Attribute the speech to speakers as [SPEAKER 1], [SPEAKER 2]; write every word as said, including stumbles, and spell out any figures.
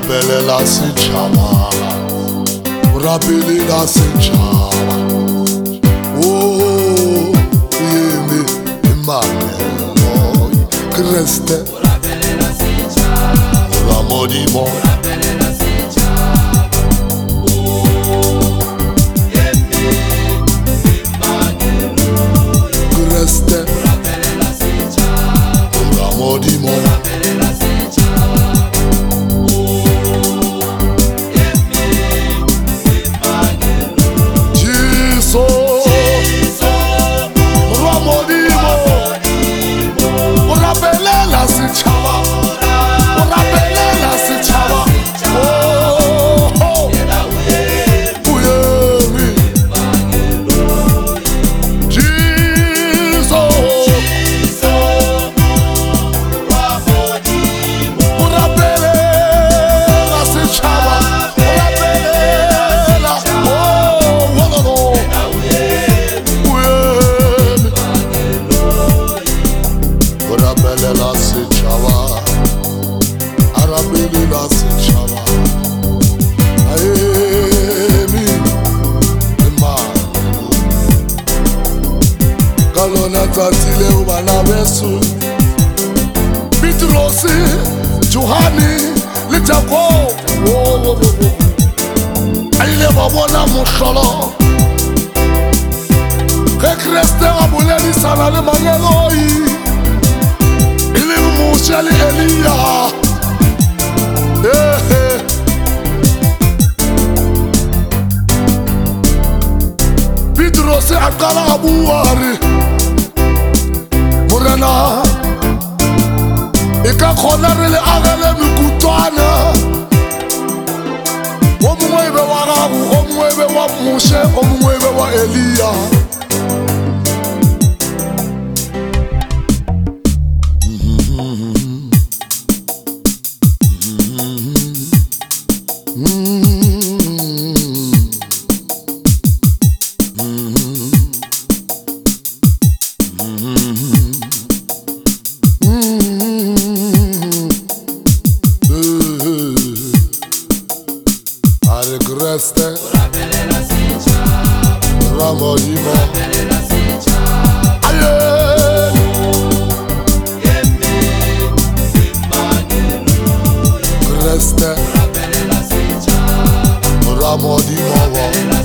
[SPEAKER 1] Urabelela setšhaba, urabelela setšhaba. Oh, yeme Emmanuel Kriste,
[SPEAKER 2] urabelela setšhaba,
[SPEAKER 1] uramodimo,
[SPEAKER 2] urabelela setšhaba. Oh, yeme Emmanuel
[SPEAKER 1] Kriste,
[SPEAKER 2] urabelela setšhaba,
[SPEAKER 1] uramodimo,
[SPEAKER 2] urabelela setšhaba.
[SPEAKER 1] Kalona tatile ubana besu Bitrosi, Johani, le Jacob. Aile babona mosholo Ke Kriste abuleli sana le manyeloi Ile mushali Elia. Eh eh Bitrosi akala abuari Morena Eka khona re le agele mekutwana O mongwe be wa gago, o mongwe be wa Moshe, o mongwe be wa Elia. Kriste,
[SPEAKER 2] Urabelela setšhaba,
[SPEAKER 1] uramodimo,
[SPEAKER 2] urabelela setšhaba.
[SPEAKER 1] aye.
[SPEAKER 2] Yeme Emmanuel
[SPEAKER 1] Kriste,
[SPEAKER 2] urabelela setšhaba,
[SPEAKER 1] uramodimo,
[SPEAKER 2] urabelela